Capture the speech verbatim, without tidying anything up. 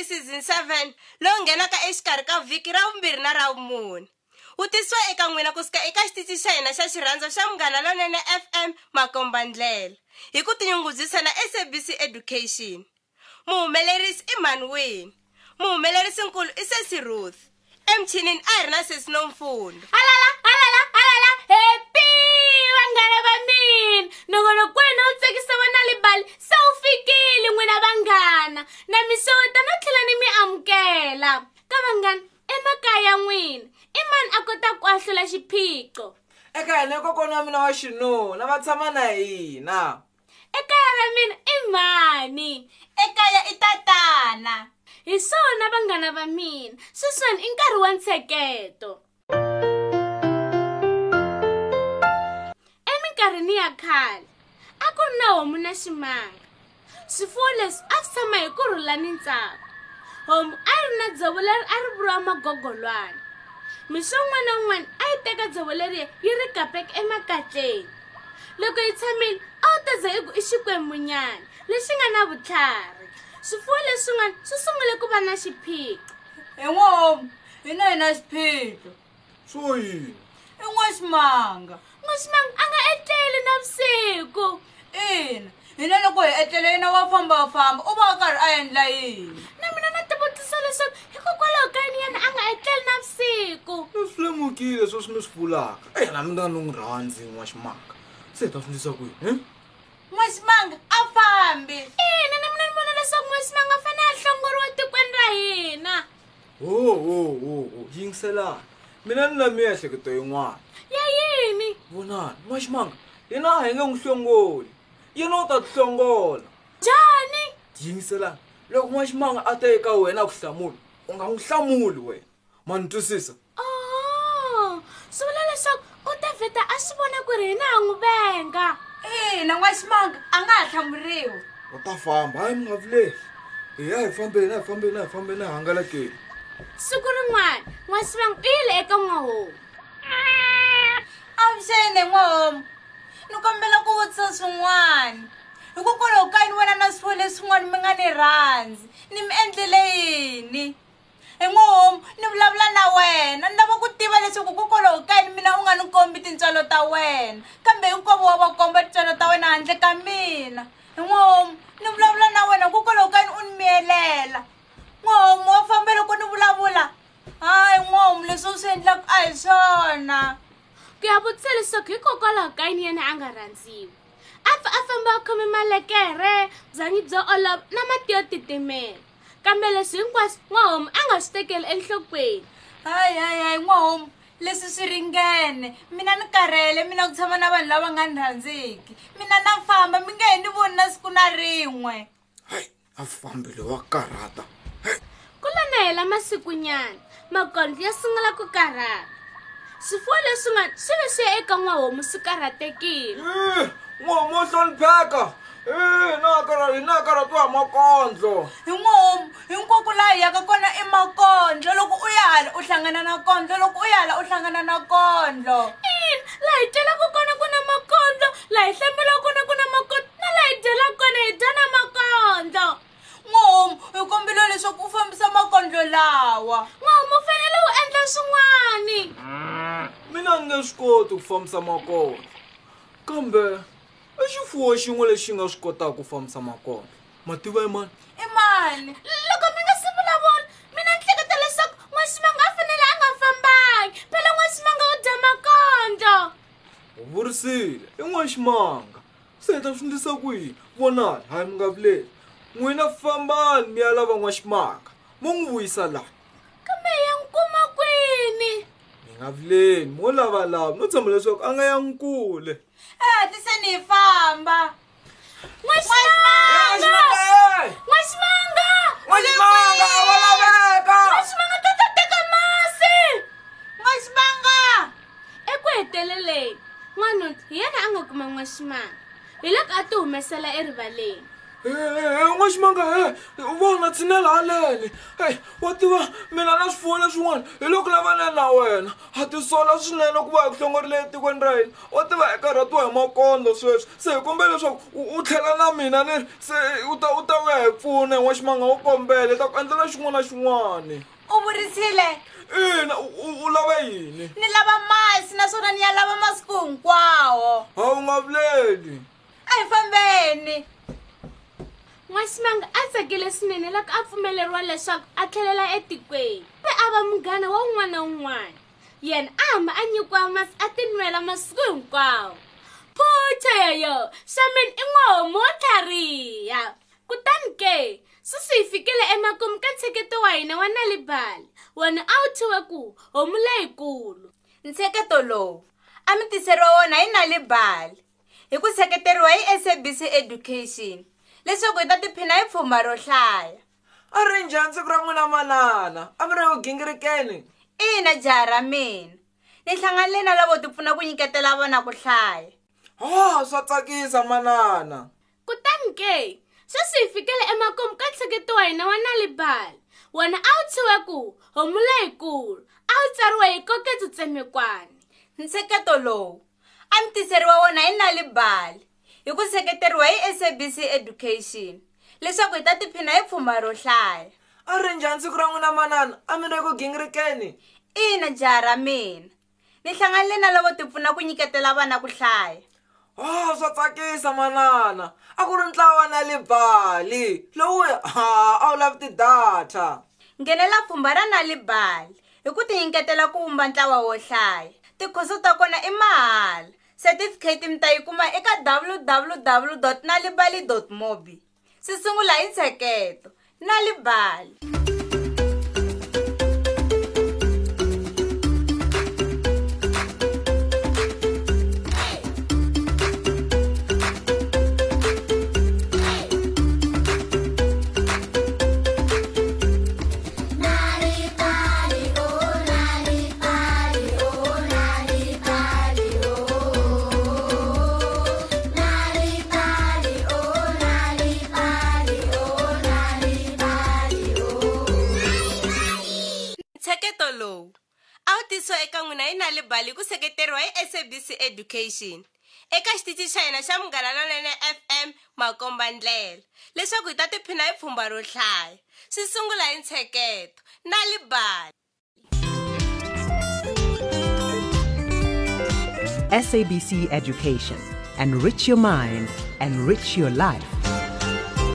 season seven lowu nghenaka exikarhi ka vhiki ra vumbirhi na ra vumune. Wu tisiwa eka n'wina kusuka eka xitichi xa hina xa xirhandza xa Munghana Lonene F M Makombandlela hi ku tinyungubyisa na S A B C Education. Muhumelerisi i mani wini? Muhumelerisinkulu i Sesi Ruth. Emchinini a hi ri na Sesi Nomfundo. Halala halala halala happy vanghana va mina. Nongonoko wena wu tsekisa vana libali se wu fikile n'wina vanghana. Na mi xeweta no tlhela ni mi amukela. Ka vanghana emakaya ya n'wina i mani a kota ku ahlula xiphiqo? Eka hina kokwana wa mina wa xinuna va tshama na hina. Ekaya ra mina i mani? Ekaya i tatana. Hi swona vanghana va mina, sweswiwani i nkarhi wa ntsheketo. Eminkarhini ya khale a ku ri na homu na ximanga. Swifuwo leswi a swi tshama hi kurhula ni ntsako. Homu a yi ri na dzovo leri a ri vuriwa magogolwana. Mixo wun'wana na wun'wana a yi teka dzovo leriya yi ri kapeka emakatleni. Loko yi tshamile a wu ta za i ku i xikwembunyana lexi nga na vutlhari. Swifuwo leswin'wana swi sungule ku va na xiphiqo. Hi n'wahomu hi na hi na xiphiqo. Swo yini? I n'waximanga. N'waximanga a nga etleli navusiku. Ina hina loko hi etlele yena wa fambafamba u va a karhi a endla yini? Na mina na tivutisa leswaku hikokwalaho ka yini yena a nga etleli navusiku. Ni swi lemukile sweswi mi swi vulaka. Eh na mina ni n'wi rhandzi n'waximanga. Se hi ta swindlisa ku yini? N'waximanga a fambi. Ina na mina ni vona leswaku n'waximanga a fanele a hlongoriwa tikweni ra hina. Oh oh oh oh yingiselani. Mina ni na miehleketo yin'wana. Ya yini? Vonani n'waximanga yena a hi nge n'wi hlongoli. Yena u ta tihlongola. Njhani? Yingiselani. Loko n'waximanga a ta eka wena ku hlamula u nga n'wi hlamuli wena. Ma ni twisisa? Oh swi vula leswaku u ta vheta a swi vona ku ri hina ha n'wi venga. Ina n'waximanga a nga ha hlamuriwa. U ta famba hayi mi nga vileli. Hi ya hi fambeni hi fambeni hi fambeni hi hangalakeni. Siku rin'wana n'waximanga u yile eka n'wahomu. Avuxeni n'wahomu. Ni kombela ku vutisa swin'wana. Hikokwalaho ka yini wena na swifuwo leswin'wana mi nga ni rhandzi? Ni mi endlele yini? Hi n'wahomu ni vulavula na wena ni lava ku tiva leswaku hikokwalaho ka yini mina u nga ni kombi tintswalo ta wena kambe hinkwavo wa va komba tintswalo ta wena handle ka mina. Hi n'wahomu ni vulavula na wena hikokwalaho ka yini u ni miyelela? N'wahomu wa famba loko ni vulavula. Hayi n'wahomu leswi u swi endlaka a hi swona. Ku ya vutisa leswaku hikokwalaho ka yini yena a nga rhandziwi. A fa a famba a khome malekere, byanyi byo olova na mati yo titimela. Kambe leswi hinkwaswo n'wahomu a nga swi tekeli enhlokweni. Hayi hayi hayi n'wahomu leswi swi ringene. Mina ni karhele mina ku tshama na vanhu lava nga ni rhandziki. Mina na famba mi nge he ni voni na siku na rin'we. Hayi a fambile wa karhata. Ku lo na hela masikunyana makondlo ya sungula ku karhata. Swifuwo leswin'wana swi ve swi ya eka n'wahomu swi karhatekile. N'wahomu wo hlonipheka. Eh na karhati na karhatiwa hi makondlo. Hi n'wahomu hinkwako laha hi yaka kona i makondlo. Loko u ya hala u hlangana na kondlo loko u ya hala u hlangana na kondlo. Ina laha hi tlelaka kona ku na makondlo, laha hi hlambelaka kona ku na makondlo na laha hi dyelaka kona hi dya na makondlo. N'wahomu hi kombela leswaku u fambisa makondlo lawa. N'wahomu u fanele u endla swin'wani. Mina ni nge swi koti ku fambisa makondlo. Kambe i xifuwo xin'we lexi nga swi kotaka ku fambisa makondlo. Ma tiva hi mani? I mani? Loko mi nga si vulavula mina ni hleketa leswaku n'waximanga a fanele a nga fambangi phela n'waximanga u dya makondlo. U vurisile i n'waximanga. Se hi ta swi endlisa ku yini? Vonani hayi mi nga vileli. N'wina fambani mi ya lava n'waximanga mo n'wi vuyisa laha. Kambe hi ya n'wi kuma kwini? Mi nga vileli mo lavalava no tshama leswaku a nga ya n'wi kule. Eh tiseni hi famba. N'waximanga! N'waximanga! N'waximanga wa laveka! N'waximanga ta ta teka masi! N'waximanga! Eku heteleleni n'wanuna hi yena a nga kuma n'waximanga hi loko a ti humesela erivaleni. n'waximanga he vona tshinela halele hey wa tiva mina na swifuwo leswin'wana hi loko lavanene na wena ha tisola swinene ku va hi ku hlongorile etikweni ra hina wa tiva hi karhatiwa hi makondlo sweswi se hi kombela leswaku u tlhela na mina ni ri se u ta u ta vuya hi pfuna n'waximanga u kombele ta ku endlela xin'wana na xin'wana. U vurisile? Ina u lava yini? Ni lava masi naswona ni ya lava masiku hinkwawo. Ha u nga vileli. A hi fambeni. N'waximanga a tsakile swinene loko a pfumeleriwa leswaku a tlhelela etikweni. Se a va munghana wa un'wana na un'wana. Yena a hamba a nyikiwa masi a tinwela masiku hinkwawo. Phutha yoyo, Shaman i n'wahomu wo tlhariha. Kutani ke, sweswi hi fikile emakumu ka ntsheketo wa hina wa Nalibali. Wona a wu thyiwe ku homu leyikulu. Ntsheketo lowu a mi tiseriwa wona hi Nalibali hi ku seketeriwa hi S A B C Education leswaku hi ta tiphina hi pfhumba ro hlaya. A ri njhani siku ra n'wina manana? A mi ri ku gingirikeni? Ina jaha ra mina. Ni hlanganile na lavo ti pfuna ku nyiketela vana ku hlaya. Oh, swa tsakisa manana. Kutani ke, sweswi hi fikile emakumu ka ntsheketo wa hina wa Nalibali. Wona a wu thyiwe ku homu leyikulu. A wu tsariwe hi Koketso Tsemekwani. Ntsheketo lowu a mi tiseriwa wona hi Nalibali hi ku seketeriwa hi S A B C Education leswaku hi ta tiphina hi pfhumba ro hlaya. A ri njhani siku ra n'wina manana? A mi ri ku gingirikeni? Ina jaha ra mina. Ni hlanganile na lavo ti pfuna ku nyiketela vana ku hlaya. Oh, swa tsakisa manana. A ku ri ntlawa wa Nalibali lowu ha a wu lavi tidata. Nghenela pfhumba ra Nalibali hi ku tinyiketela ku vumba ntlawa wo hlaya. Tikhoso ta kona i mahala. Certificate mi ta yi kuma eka w w w dot nalibali dot mobi. Si sungula hi ntsheketo. Nalibali. Ntsheketo lowu a wu tisiwa eka n'wina hi Nalibali ku seketeriwa hi S A B C Education eka xitichi xa hina xa Munghana Lonene F M Makombandlela leswaku hi ta tiphina hi pfhumba ro hlaya. Swi sungula hi ntsheketo. Nalibali. S A B C Education. Enrich your mind, enrich your life.